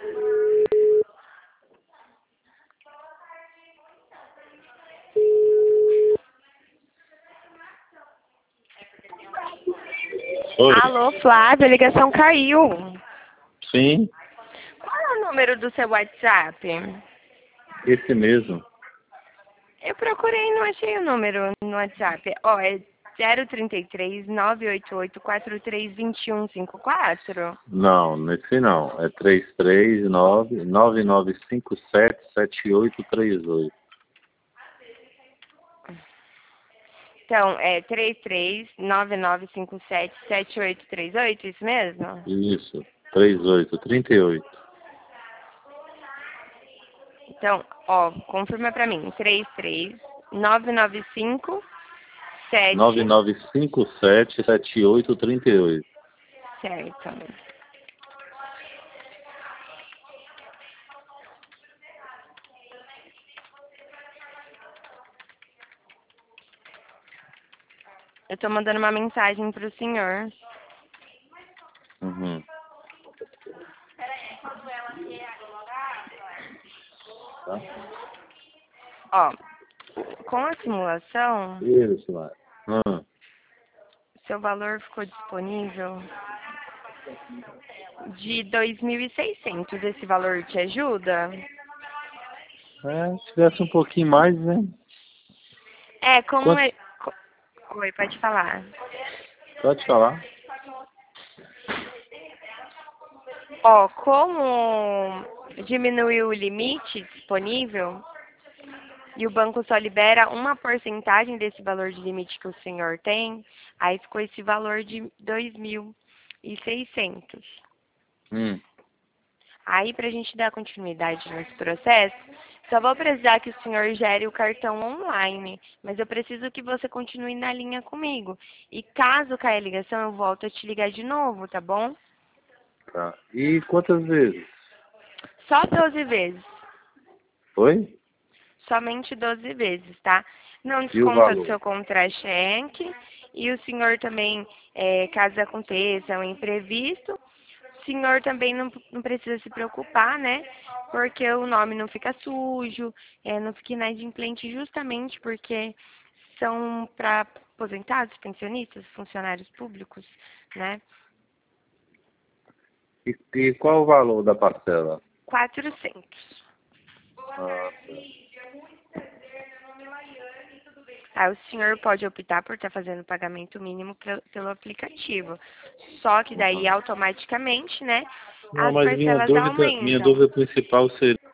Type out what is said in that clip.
Oi. Alô, Flávio, a ligação caiu. Sim, Qual é o número do seu WhatsApp? esse mesmo. Eu procurei e não achei o número no WhatsApp. Ó, é 033 988 432154. Não, nesse não. É 339-9957-7838. Então, é 33-9957-7838, isso mesmo? Isso, 3838. Então, ó, confirma pra mim. 33-9957, 9957-7838. certo. Eu tô mandando uma mensagem pro senhor. Uhum. Tá? Ó, com a simulação, Isso, lá. seu valor ficou disponível de 2.600. Esse valor te ajuda? Se tivesse um pouquinho mais, né? É, como Quanto? é... Oi, pode falar. Pode falar. Ó, como diminuiu o limite disponível e o banco só libera uma porcentagem desse valor de limite que o senhor tem, aí ficou esse valor de 2.600. Aí, para a gente dar continuidade nesse processo, só vou precisar que o senhor gere o cartão online, mas eu preciso que você continue na linha comigo. E caso caia a ligação, eu volto a te ligar de novo, tá bom? Tá. E quantas vezes? Só 12 vezes. Foi? Somente 12 vezes, tá? Não E o desconta do valor? seu contra-cheque. E o senhor também, caso aconteça um imprevisto, o senhor também não precisa se preocupar, né? Porque o nome não fica sujo, não fica inadimplente justamente porque são para aposentados, pensionistas, funcionários públicos, né? E qual o valor da parcela? 400. Ah, tá. Aí o senhor pode optar por estar fazendo o pagamento mínimo pelo aplicativo. Só que daí Uhum. automaticamente, né, Não, as mas minha parcelas dúvida aumentam. principal seria